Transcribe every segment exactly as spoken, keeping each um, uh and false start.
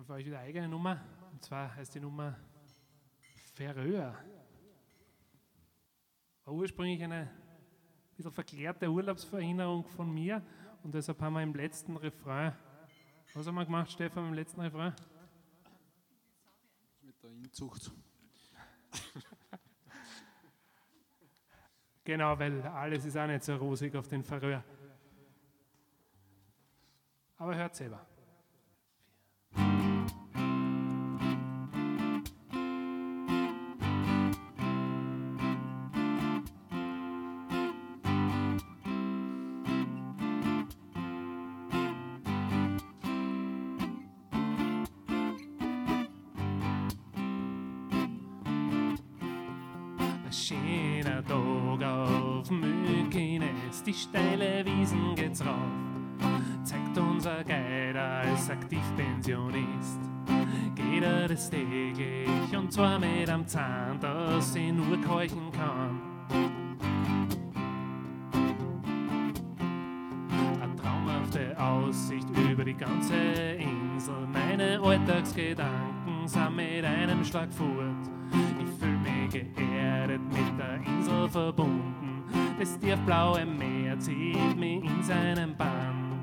habe für euch wieder eine eigene Nummer. Und zwar heißt die Nummer Färöer. War ursprünglich eine bisschen verklärte Urlaubserinnerung von mir und deshalb haben wir im letzten Refrain, was haben wir gemacht, Stefan, im letzten Refrain? Mit der Inzucht. Genau, weil alles ist auch nicht so rosig auf den Färöer. Aber hört selber. Schöner Tag auf Mykines, die steile Wiesen geht's rauf, zeigt unser Guide als Aktivpensionist. Geht er das täglich und zwar mit am Zahn, dass sie nur keuchen kann. Eine traumhafte Aussicht über die ganze Insel, meine Alltagsgedanken sind mit einem Schlag fort. Ich fühl mich geerdet, mit der Insel verbunden. Das tiefblaue Meer zieht mich in seinen Bann.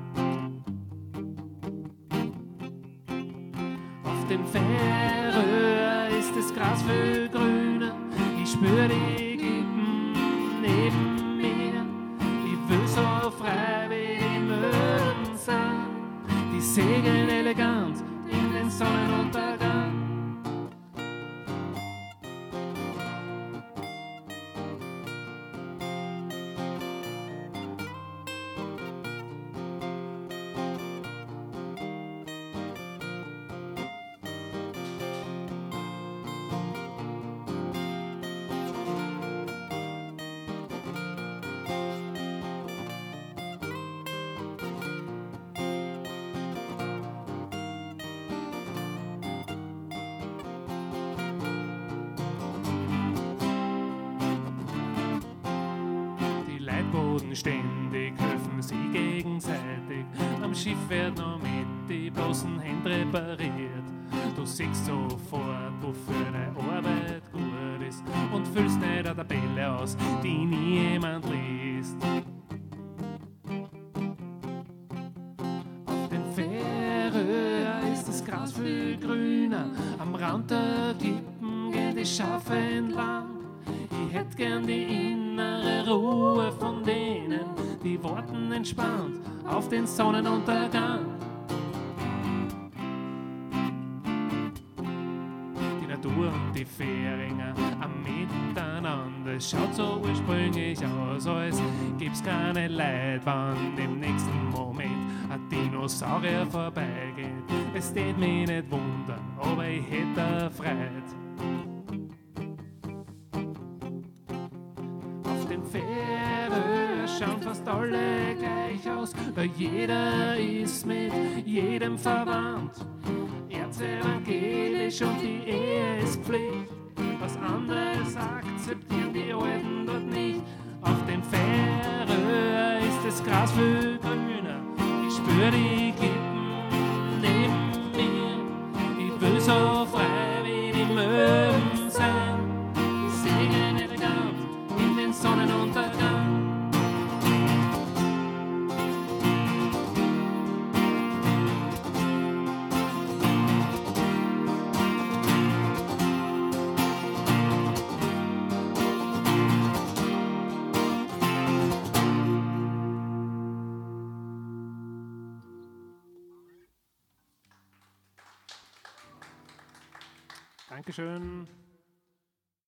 Auf dem Färöer ist das Gras viel grüner. Ich spür die Klippen neben mir. Ich will so frei wie die Möwen sein. Die segeln elegant in den Sonnenuntergang. Ständig helfen sie gegenseitig. Am Schiff wird noch mit die bloßen Hände repariert. Du siehst sofort, wofür deine Arbeit gut ist und füllst nicht eine Tabelle aus, die nie jemand liest. Auf den Färöer ist das Gras viel grüner. Am Rand der Klippen gehen die Schafe entlang. Ich hätt gern die innere Ruhe von denen, die warten entspannt auf den Sonnenuntergang. Die Natur und die Fähringer am Miteinander, es schaut so ursprünglich aus, als gibt's keine Leid, wann im nächsten Moment ein Dinosaurier vorbeigeht. Es tät mich nicht wundern, aber ich hätte Freude. Den Färöer schauen fast alle gleich aus, weil jeder ist mit jedem verwandt. Erzevangelisch und die Ehe ist Pflicht, was anderes akzeptieren die Alten dort nicht. Auf den Färöer ist das Gras viel grüner, ich spür die Klippen neben mir. Ich will so frei wie die Möwen sein, ich segle elegant in den Sonnenuntergang. Dankeschön.